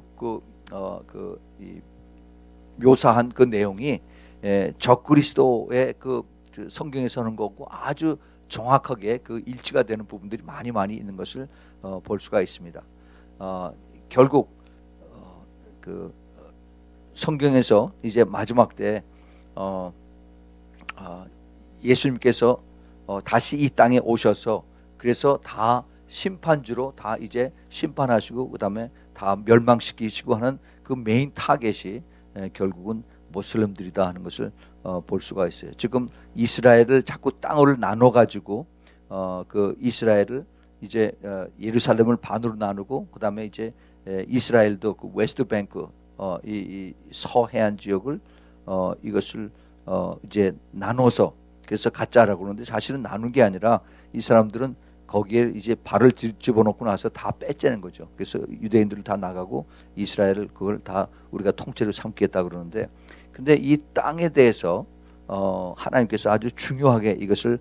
이 묘사한 그 내용이 적그리스도의 그 성경에서 하는 거고 아주 정확하게 그 일치가 되는 부분들이 많이 있는 것을 볼 수가 있습니다. 결국 그 성경에서 이제 마지막 때 예수님께서 다시 이 땅에 오셔서 그래서 다 심판주로 다 이제 심판하시고 그다음에 다 멸망시키시고 하는 그 메인 타겟이 결국은 모슬림들이다 하는 것을 볼 수가 있어요. 지금 이스라엘을 자꾸 땅을 나눠 가지고 그 이스라엘을 이제 예루살렘을 반으로 나누고 그다음에 이제 이스라엘도 그 웨스트 뱅크 이 서해안 지역을 이것을 이제 나눠서 그래서 가짜라고 그러는데 사실은 나눈 게 아니라 이 사람들은 거기에 이제 발을 집어넣고 나서 다 뺏자는 거죠. 그래서 유대인들을 다 나가고 이스라엘을 그걸 다 우리가 통째로 삼겠다 그러는데, 근데 이 땅에 대해서 하나님께서 아주 중요하게 이것을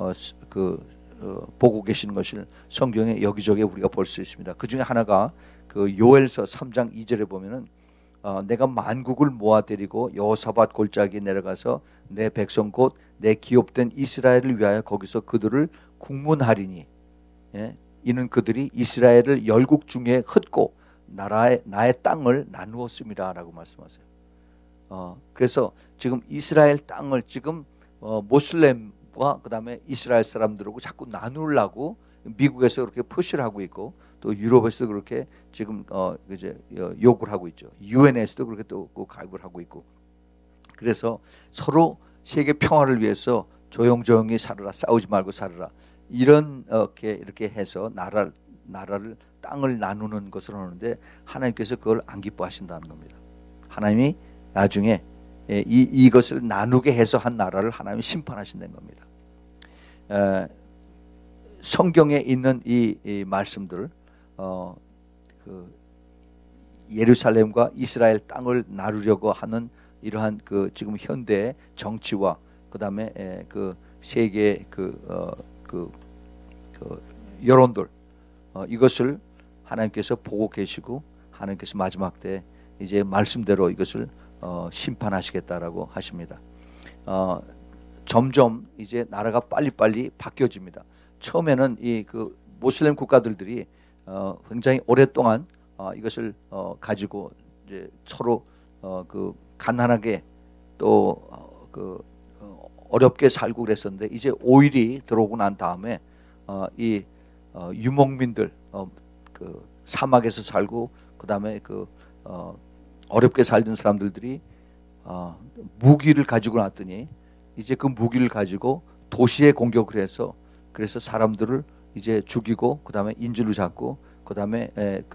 보고 계시는 것을 성경에 여기저기 우리가 볼 수 있습니다. 그 중에 하나가 그 요엘서 3장 2절에 보면은 내가 만국을 모아들이고 여호사밧 골짜기에 내려가서 내 백성 곧 내 기업된 이스라엘을 위하여 거기서 그들을 국문하리니, 이는 그들이 이스라엘을 열국 중에 흩고 나의 땅을 나누었습니다라고 말씀하세요. 그래서 지금 이스라엘 땅을 지금 모슬렘과 그다음에 이스라엘 사람들하고 자꾸 나누려고 미국에서 그렇게 푸시를 하고 있고 또 유럽에서도 그렇게 지금 이제 요구를 하고 있죠. 유엔에서도 그렇게 또 가입을 하고 있고. 그래서 서로 세계 평화를 위해서 조용조용히 살아라, 싸우지 말고 살아라, 이렇게 해서 나라를 땅을 나누는 것을 하는데 하나님께서 그걸 안 기뻐하신다는 겁니다. 하나님이 나중에 이것을 나누게 해서 한 나라를 하나님이 심판하신다는 겁니다. 성경에 있는 이 말씀들, 그 예루살렘과 이스라엘 땅을 나누려고 하는 이러한 그 지금 현대 정치와 그다음에 그 세계 그 여론들, 이것을 하나님께서 보고 계시고 하나님께서 마지막 때 이제 말씀대로 이것을 심판하시겠다라고 하십니다. 점점 이제 나라가 빨리빨리 바뀌어집니다. 처음에는 이 그 모슬렘 국가들이 굉장히 오랫동안 이것을 가지고 이제 서로 그 가난하게 또 어렵게 살고 그랬었는데, 이제 오일이 들어오고 난 다음에 이 유목민들 그 사막에서 살고 그다음에 그 어렵게 살던 사람들이 무기를 가지고 났더니 이제 그 무기를 가지고 도시에 공격을 해서 그래서 사람들을 이제 죽이고 그다음에 인질로 잡고 그다음에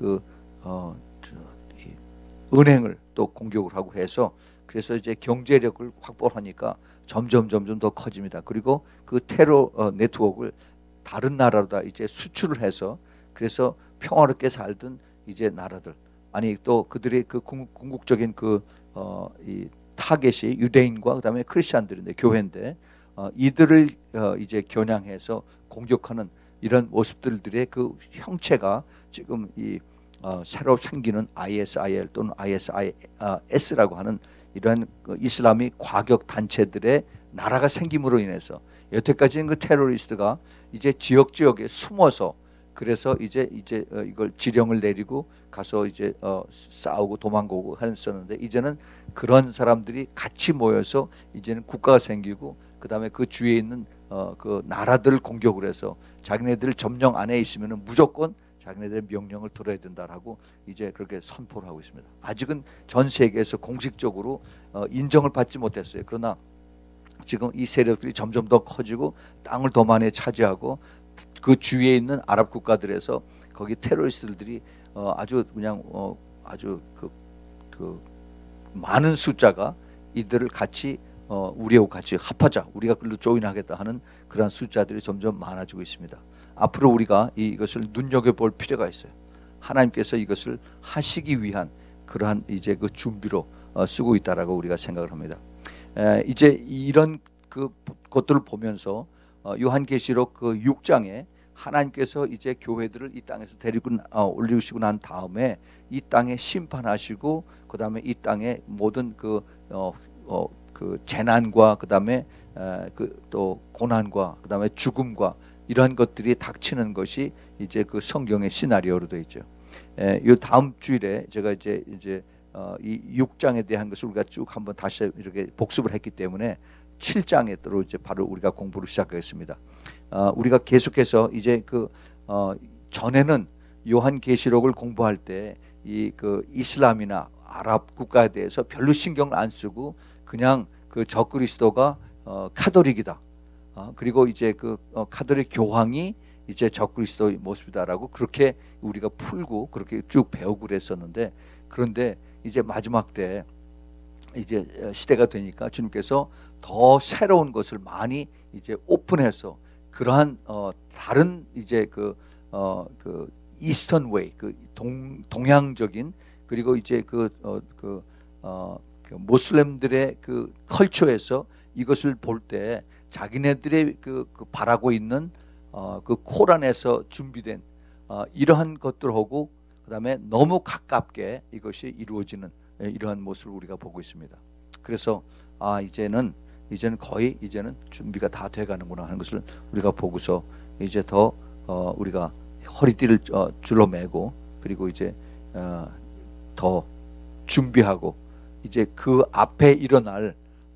은행을 또 공격을 하고 해서 그래서 이제 경제력을 확보하니까 점점 더 커집니다. 그리고 그 테러 네트워크를 다른 나라로다 이제 수출을 해서 그래서 평화롭게 살던 이제 나라들, 아니 또 그들의 그 궁극적인 이 타겟이 유대인과 그다음에 크리스천들인데 교회인데 이들을 이제 겨냥해서 공격하는 이런 모습들의 그 형체가 지금 이 새로 생기는 ISIL 또는 ISIS라고 하는 이러한 이슬람이 과격 단체들의 나라가 생김으로 인해서 여태까지는 그 테러리스트가 이제 지역에 숨어서 그래서 이제 이걸 지령을 내리고 가서 이제 싸우고 도망가고 했었는데, 이제는 그런 사람들이 같이 모여서 이제는 국가가 생기고 그다음에 그 주위에 있는 그 나라들을 공격을 해서 자기네들 점령 안에 있으면은 무조건 자기네들의 명령을 들어야 된다라고 이제 그렇게 선포를 하고 있습니다. 아직은 전 세계에서 공식적으로 인정을 받지 못했어요. 그러나 지금 이 세력들이 점점 더 커지고 땅을 더 많이 차지하고 그 주위에 있는 아랍 국가들에서 거기 테러리스트들이 아주 그냥 아주 그 많은 숫자가 이들을 같이 우리하고 같이 합하자, 우리가 글로 조인하겠다 하는 그러한 숫자들이 점점 많아지고 있습니다. 앞으로 우리가 이것을 눈여겨볼 필요가 있어요. 하나님께서 이것을 하시기 위한 그러한 이제 그 준비로 쓰고 있다라고 우리가 생각을 합니다. 이제 이런 그 것들을 보면서 요한계시록 그 6장에 하나님께서 이제 교회들을 이 땅에서 데리고 올리시고 난 다음에 이 땅에 심판하시고 그 다음에 이 땅에 모든 그 재난과 그 다음에 또 고난과 그 다음에 죽음과 이러한 것들이 닥치는 것이 이제 그 성경의 시나리오로 되어 있죠. 이 다음 주일에 제가 이제 이 6장에 대한 것을 우리가 쭉 한번 다시 이렇게 복습을 했기 때문에 7장에로 이제 바로 우리가 공부를 시작하겠습니다. 우리가 계속해서 이제 전에는 요한계시록을 공부할 때 이 그 이슬람이나 아랍 국가에 대해서 별로 신경을 안 쓰고 그냥 그 적그리스도가 카톨릭이다. 그리고 이제 카톨릭 교황이 이제 적그리스도의 모습이다라고 그렇게 우리가 풀고 그렇게 쭉 배우고 그랬었는데, 그런데 이제 마지막 때 이제 시대가 되니까 주님께서 더 새로운 것을 많이 이제 오픈해서 그러한 다른 이제 그 이스턴 웨이, 그 동양적인, 그리고 이제 그 모슬렘들의 그 컬처에서 이것을 볼 때 자기네들의 바라고 있는 그 코란에서 준비된 이러한 것들하고 그다음에 너무 가깝게 이것이 이루어지는 이러한 모습을 우리가 보고 있습니다. 그래서 이제는 거의 준비가 다 돼가는구나 하는 것을 우리가 보고서 이제 더 우리가 허리띠를 줄러매고 그리고 이제 더 준비하고 이제 그 앞에 일어날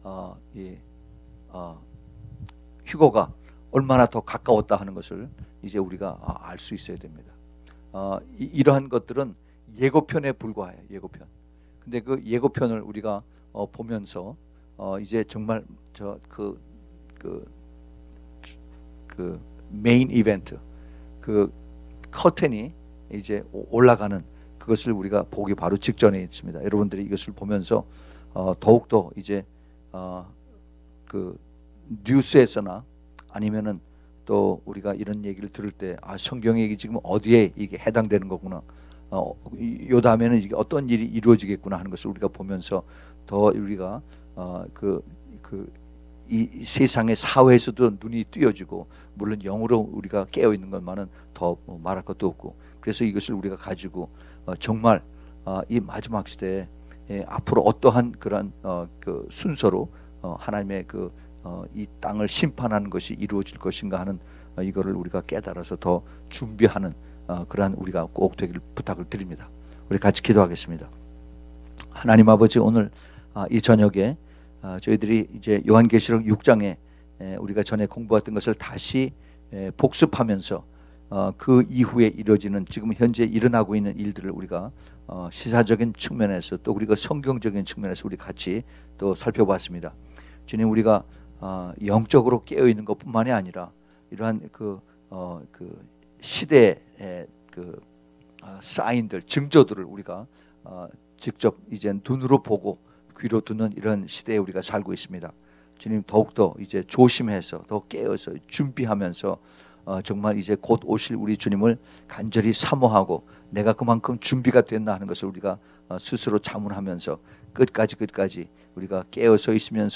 휴거가 얼마나 더 가까웠다 하는 것을 이제 우리가 알 수 있어야 됩니다. 이러한 것들은 예고편에 불과해요. 예고편. 근데 그 예고편을 우리가 보면서 이제 정말 그 메인 이벤트, 그 커튼이 이제 올라가는 그것을 우리가 보기 바로 직전에 있습니다. 여러분들이 이것을 보면서 더욱더 이제 그 뉴스에서나 아니면은 또 우리가 이런 얘기를 들을 때 성경이 지금 어디에 이게 해당되는 거구나, 요 다음에는 이게 어떤 일이 이루어지겠구나 하는 것을 우리가 보면서 더 우리가 이 세상의 사회에서도 눈이 띄어지고, 물론 영으로 우리가 깨어 있는 것만은 더 말할 것도 없고, 그래서 이것을 우리가 가지고 정말 이 마지막 시대에 앞으로 어떠한 그런 그 순서로 하나님의 이 땅을 심판하는 것이 이루어질 것인가 하는 이거를 우리가 깨달아서 더 준비하는 그러한 우리가 꼭 되기를 부탁을 드립니다. 우리 같이 기도하겠습니다. 하나님 아버지, 오늘 이 저녁에 저희들이 이제 요한계시록 6장에 우리가 전에 공부했던 것을 다시 복습하면서 그 이후에 이루어지는 지금 현재 일어나고 있는 일들을 우리가 시사적인 측면에서 또 우리가 성경적인 측면에서 우리 같이 또 살펴봤습니다. 주님, 우리가 영적으로 깨어 있는 것뿐만이 아니라 이러한 그 시대의 사인들, 증조들을 우리가 직접 이제 눈으로 보고 귀로 듣는 이런 시대에 우리가 살고 있습니다. 주님, 더욱더 이제 조심해서 더 깨어서 준비하면서 정말 이제 곧 오실 우리 주님을 간절히 사모하고 내가 그만큼 준비가 됐나 하는 것을 우리가 스스로 자문하면서 끝까지 우리가 깨어서 있으면서